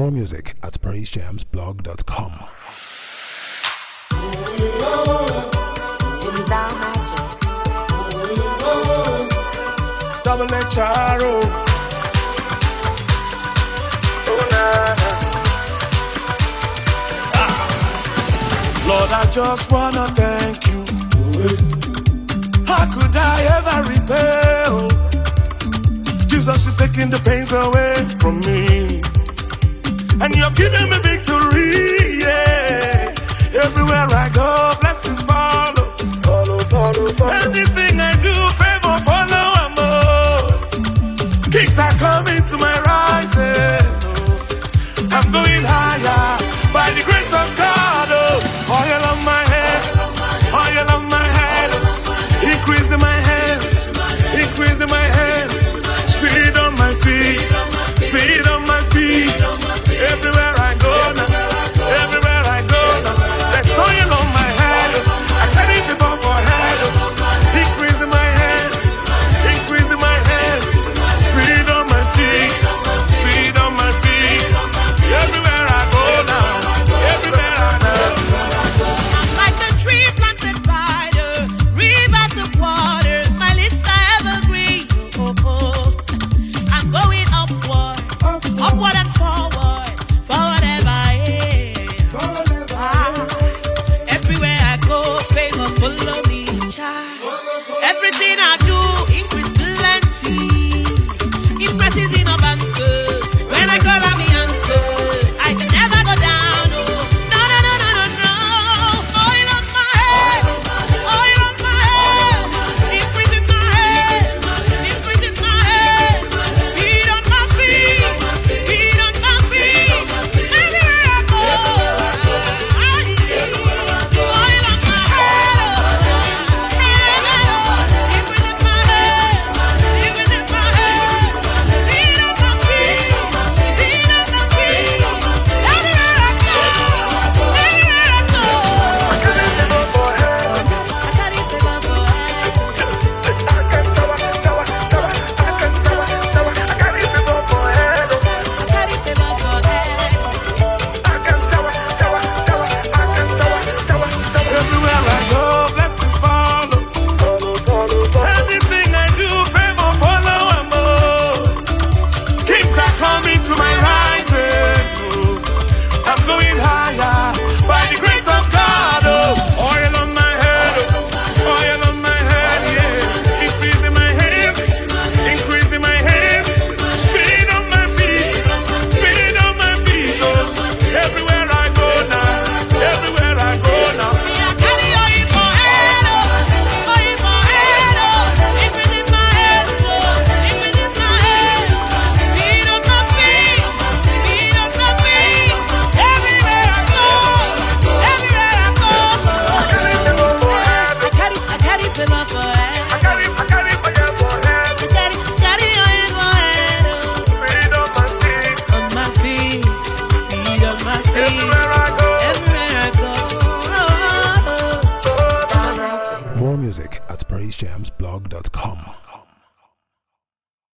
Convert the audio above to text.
more music at praisejamsblog.com. Is that magic? Double HRO. Lord, I just wanna thank you. How could I ever repay? Oh, Jesus, you've taken the pains away from me, and you have given me victory. Yeah, everywhere I go, blessings follow. Anything I do, favor follow. Kings are coming to my rising. I'm going higher by the grace of God. Oh, oil on my head, oil on my head, increase in my hands, increase in my hands, speed on my feet, speed on my feet. Everywhere I go now, everywhere I go now, there's oil on my head. I carry it above my head, increase in my hands, increase in my hands, speed on my feet, speed on my feet. Everywhere I go now, everywhere I go. I'm like the tree planted by the rivers of waters. My lips are evergreen. Oh, oh. I'm going upward, upward and forward, forward ever. Everywhere I go, favor follow me, child. Everything I do, increase plenty. It's mercies in abundance. When I call on me answer, I can never go down. Oh, no, no, no, no, no, no. Oil on my head, oil on my head, increase in my head, increase in my head, speed on my feet, speed on my feet. Everywhere I go, oil on my head, everywhere